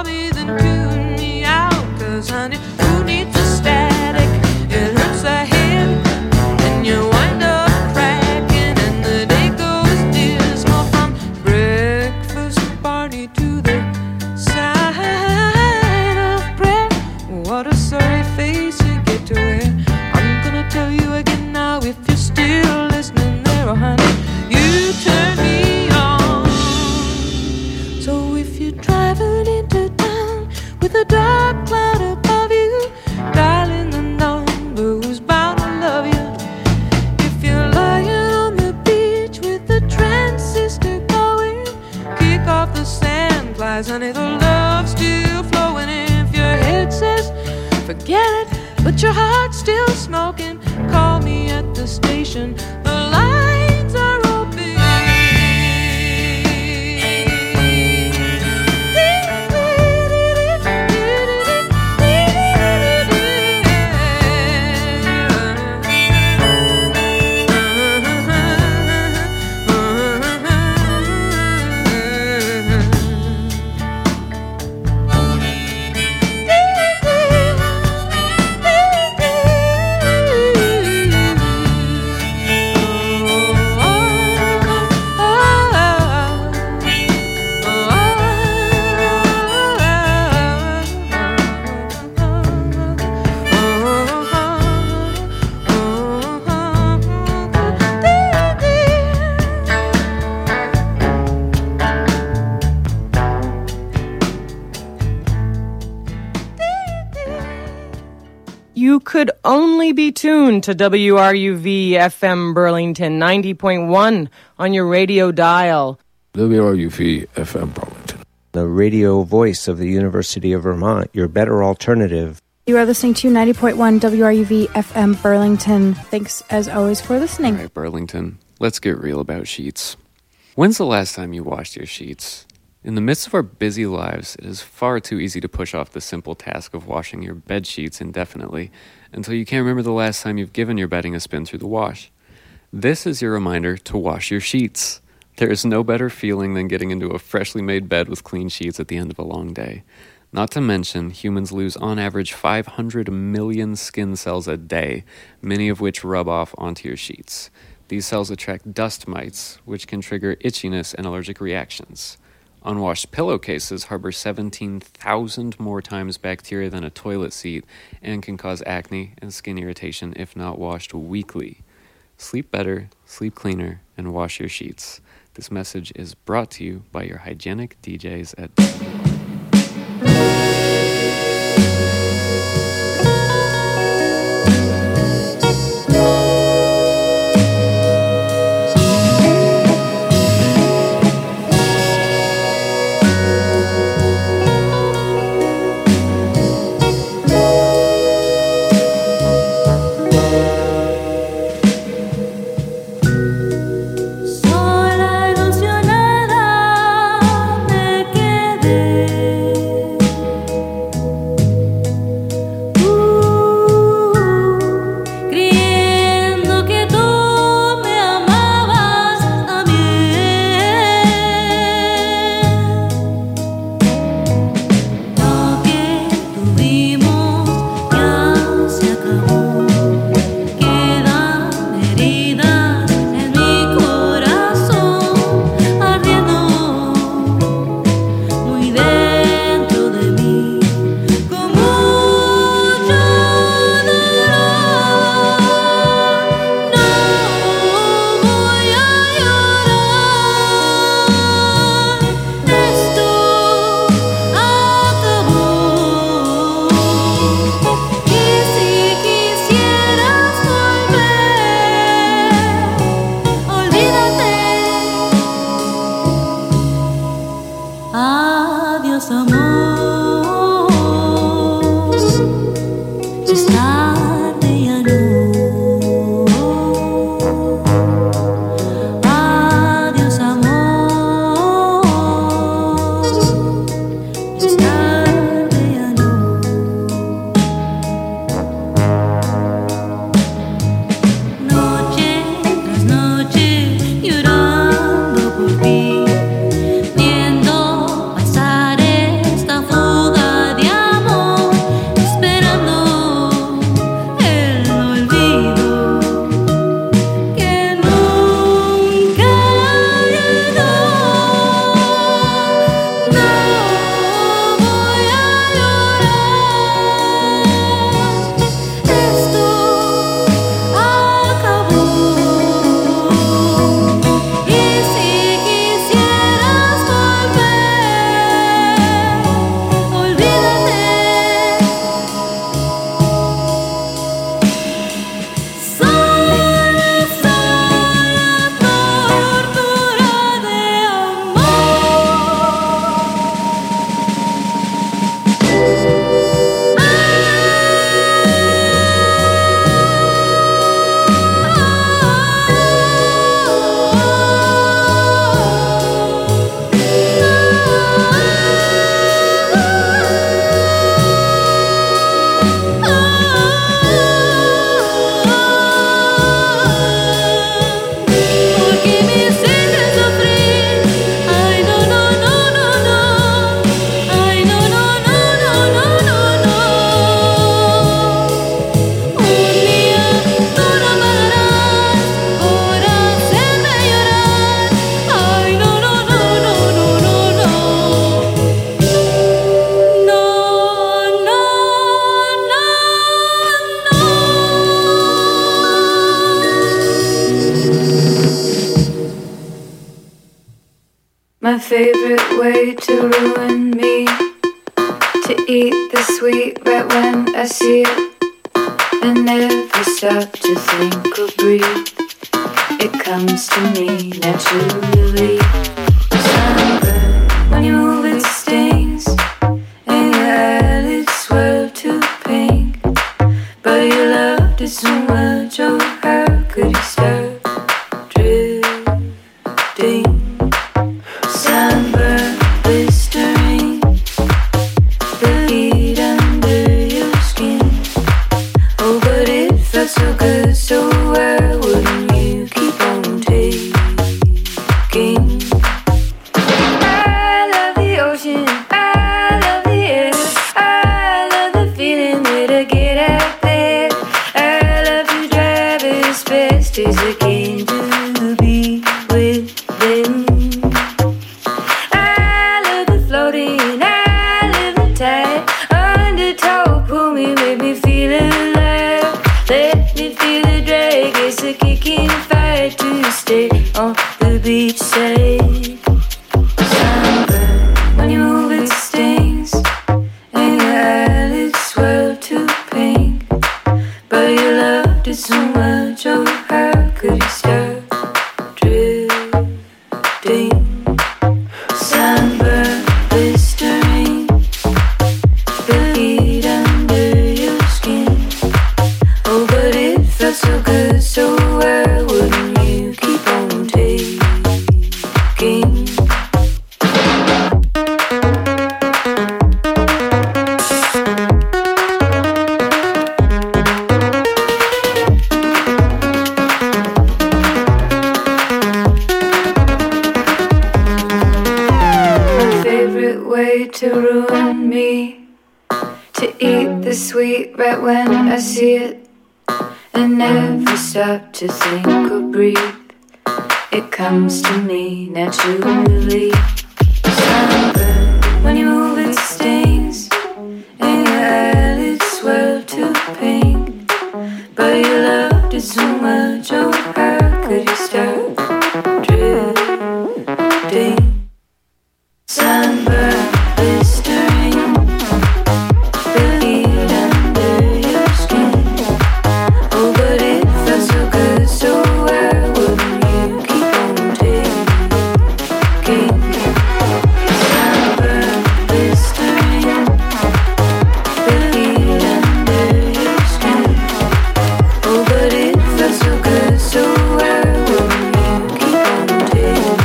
me, then tune me out. 'Cause honey, who needs a static? It hurts the head and you wind up cracking, and the day goes dismal from breakfast party to the sign of prayer. What a sorry face you get to wear. I'm gonna tell you again now, if you're still listening there, oh honey, you turn me on. So if you're driving into town with a dark cloud above you, dialing the number who's bound to love you. If you're lying on the beach with the transistor going, kick off the sandflies, honey, the love's still flowing. If your head says forget it, but your heart's still smoking, call me at the station, the lines are open. You could only be tuned to WRUV FM Burlington 90.1 on your radio dial. WRUV FM Burlington, the radio voice of the University of Vermont, your better alternative. You are listening to 90.1 WRUV FM Burlington. Thanks, as always, for listening. All right, Burlington, let's get real about sheets. When's the last time you washed your sheets? In the midst of our busy lives, it is far too easy to push off the simple task of washing your bed sheets indefinitely until you can't remember the last time you've given your bedding a spin through the wash. This is your reminder to wash your sheets. There is no better feeling than getting into a freshly made bed with clean sheets at the end of a long day. Not to mention, humans lose on average 500 million skin cells a day, many of which rub off onto your sheets. These cells attract dust mites, which can trigger itchiness and allergic reactions. Unwashed pillowcases harbor 17,000 more times bacteria than a toilet seat and can cause acne and skin irritation if not washed weekly. Sleep better, sleep cleaner, and wash your sheets. This message is brought to you by your hygienic DJs at Viendo pasar esta to ruin me, to eat the sweet right when I see it, and never stop to think or breathe. It comes to me naturally. Sunburn, when you move it stings, and your eyelids swirl to pink. But you loved it so much, oh how could you start drifting? Sunburn, blistering, the heat under your skin. Oh, but it felt so good, so why wouldn't you keep on taking? I love the ocean, I love the air, I love the feeling that I get out there. I love to drive as fast as I can to be with them. I love the floating, I love the tide, undertow, pull me, make me feel alive. Let me feel the drag as a kicking fight to stay on the beach side. Sunburn, when you move it stings, and your eyelids swirl to pink. But you loved it so much, oh how could you start drifting? Sunburn, blistering, the heat under your skin. Oh, but it felt so good, so why wouldn't you keep on taking? My favorite way to ruin me, to eat the sweet right when I see it, and never stop to think or breathe. It comes to me naturally. Sunburn, when you move it stings, and your eyelids swirl to pink. But you loved it so much, oh how could you start drifting? Sunburn, blistering, the heat under your skin. Oh, but it felt so good, so why wouldn't you keep on taking? Sunburn, blistering, the heat under your skin. Oh, but it felt so good, so why wouldn't you keep on taking?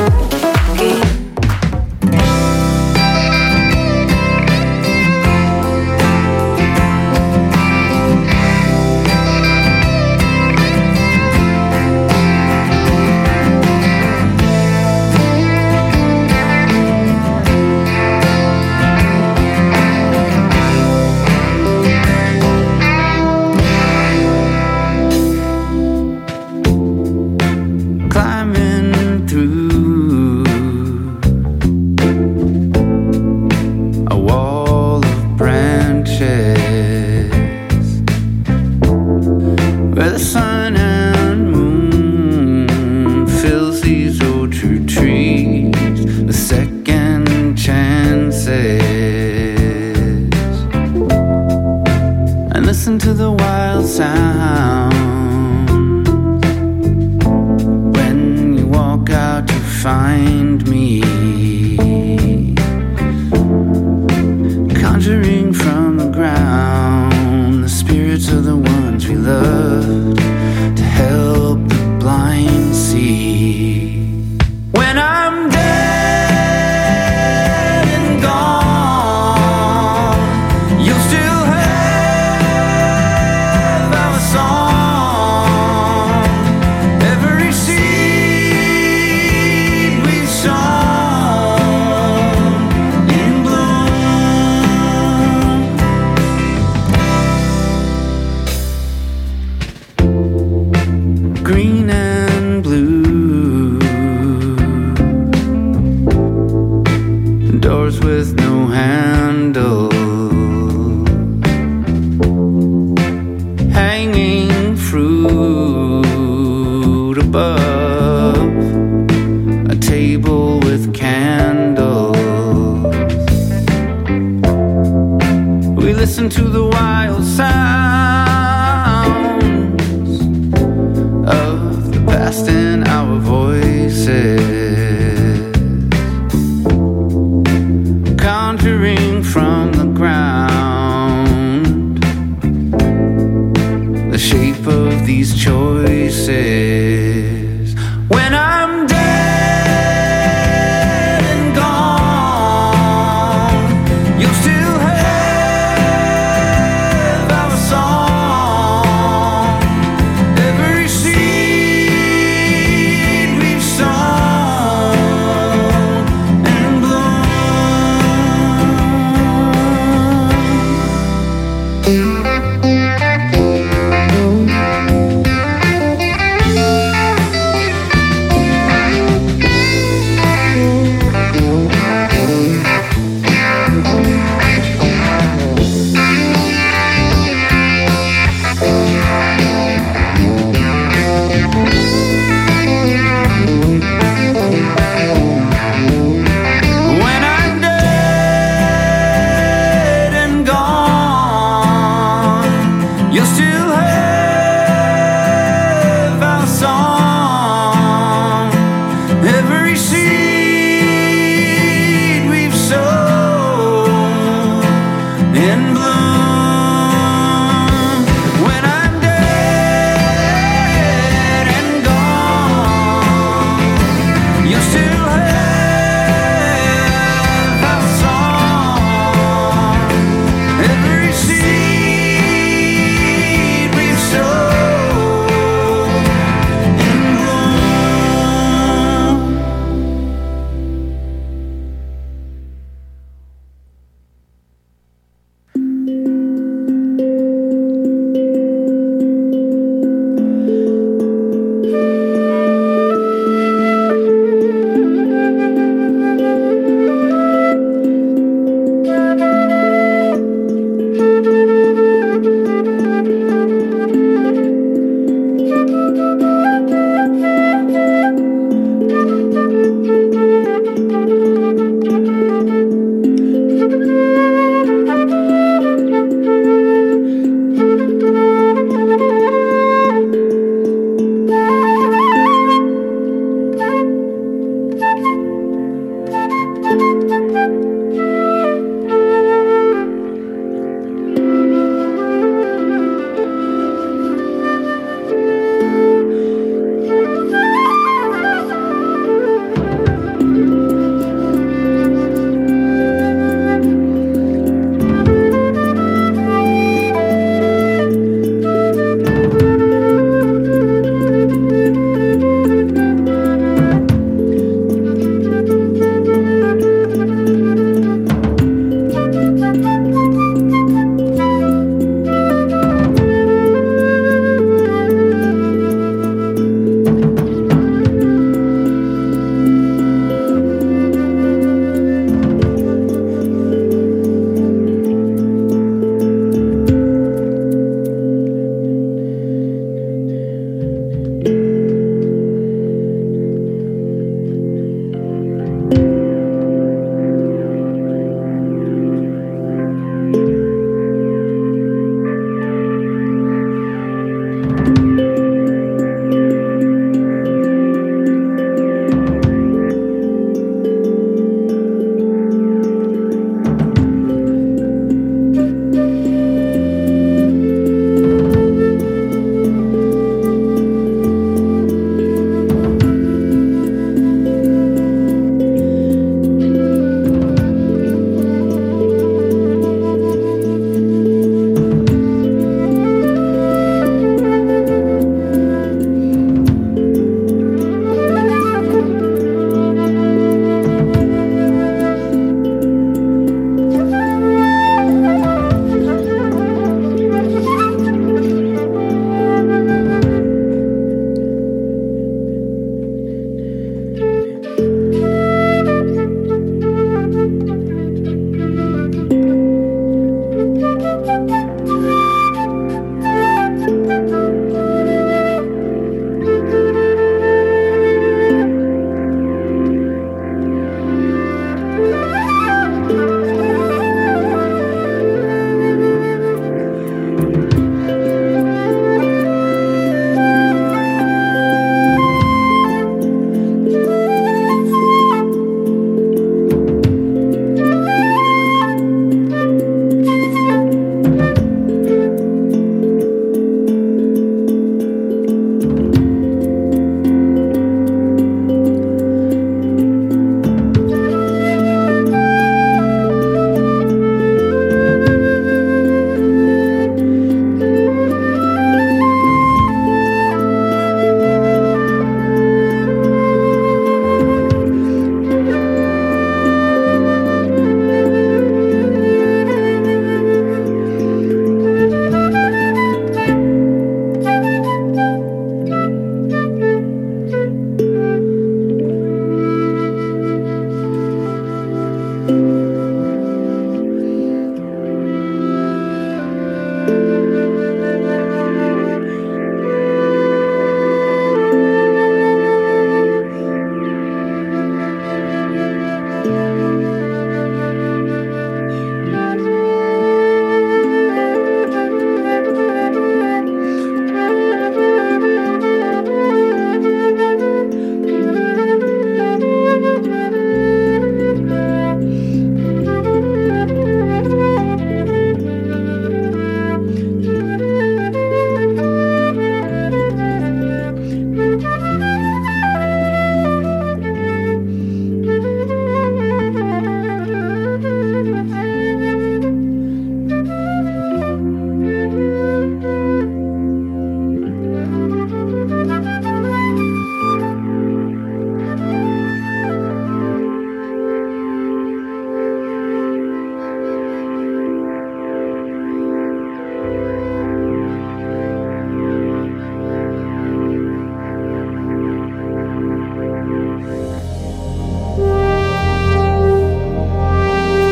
Climbing through a wall of branches where the sun and moon fills these old true trees with second chances, and listen to the wild sound when you walk out to find me, conjuring from the ground the spirits of the ones we loved, to help the blind see. When I'm dead and gone, you'll still have our song. Every seed we've sown in bloom. Green and blue, doors with no handle, hanging fruit above a table with candles. listen to the wild sounds of the past in our voices, conjuring from the ground the shape of these choices.